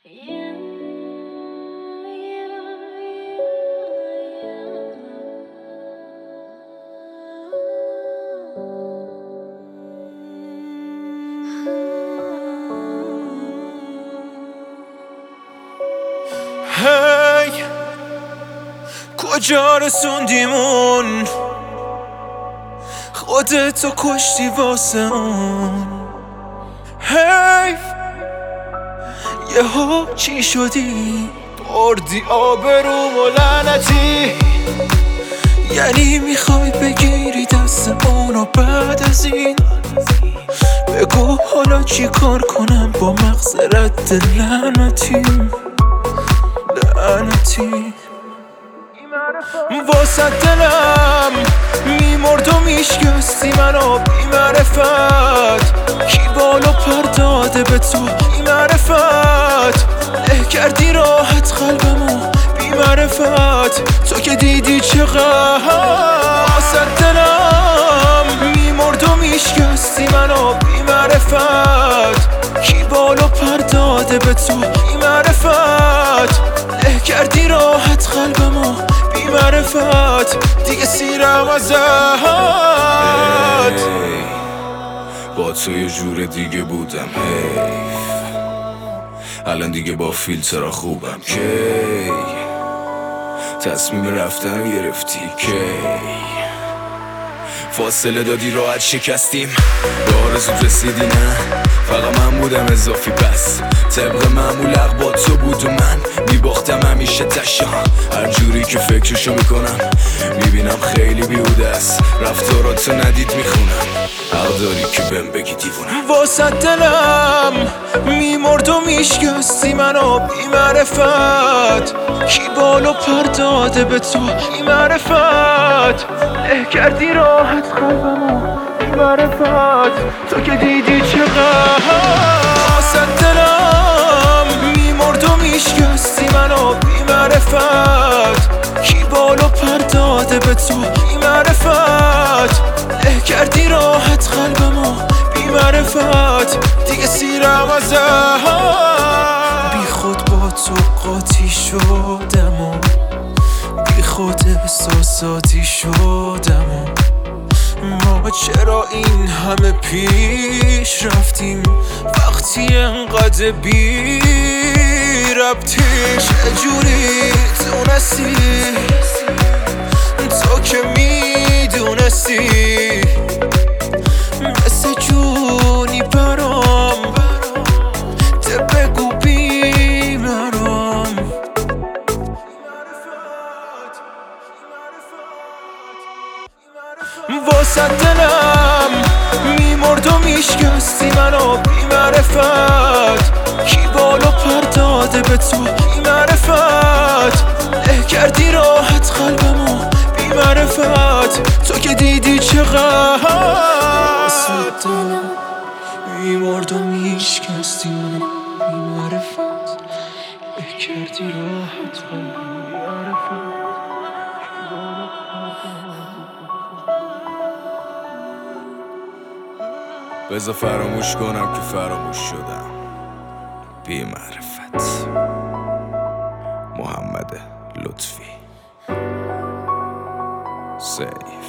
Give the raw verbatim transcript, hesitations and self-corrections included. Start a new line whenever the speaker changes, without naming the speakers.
هی کجا رسوندیمون، خودتو کشتی واسه اون. حیف یهو چی شدی، بردی آبروم و لعنتی. یعنی میخوای بگیری دست اونو بعد از این؟ بگو حالا چی کار کنم با مغز رد لعنتی لعنتی. واسه دلم میمرد و میشکستی منو بی معرفت. کی بالو پر داده به تو بی معرفت، له کردی راحت قلبمو بی معرفت. تو که دیدی چقدر واسه دلم میمرد و میشکستی منو بی معرفت. کی بالو پر داده به تو بی معرفت، له کردی راحت قلبمو بی معرفت. دیگه سیرم ازت.
با تو یه جور دیگه بودم، حیف الان دیگه با فیلترها خوبم. کی تصمیم رفتن گرفتی، کی فاصله دادی راحت شکستیم. به آرزوت رسیدی نه، فقط من بودم اضافی. پس طبق معمول حق با تو بود و من میباختم همیشه تشم. هر جوری که فکرشو میکنم میبینم خیلی بیهوده است. رفتاراتو ندید میخونم، حق داری که بهم بگی دیوونم.
واسه دلم میمرد و میشکستی منو بی معرفت. کی بالو پر داده به تو بی معرفت، له کردی راحت قلبمو بی معرفت. تو که دیدی چقدر واسه دلم میمرد و میشکستی منو بی معرفت. کی بالو پر داده به تو بی معرفت، له کردی راحت قلبمو بی معرفت. دیگه سیرم ازت. بی خود با تو قاطی شدم و بی خود احساساتی شدم و ما چرا این همه پیش رفتیم وقتی انقدر بی ربطی. چجوری تونستی تو که میدونستی مثل جونی برام ده بگو بیمارم. واسه دلم میمرد و میشکستی منو بی معرفت. کی بالو پر داده به تو بی معرفت، له کردی راحت قلبمو بی معرفت. تو که دیدی چقدر واسه دلم میمرد و میشکستی منو بی معرفت. له کردی راحت قلبمو بی معرفت.
بذار فراموش کنم که فراموش شدم. بی معرفت. محمد لطفی. سی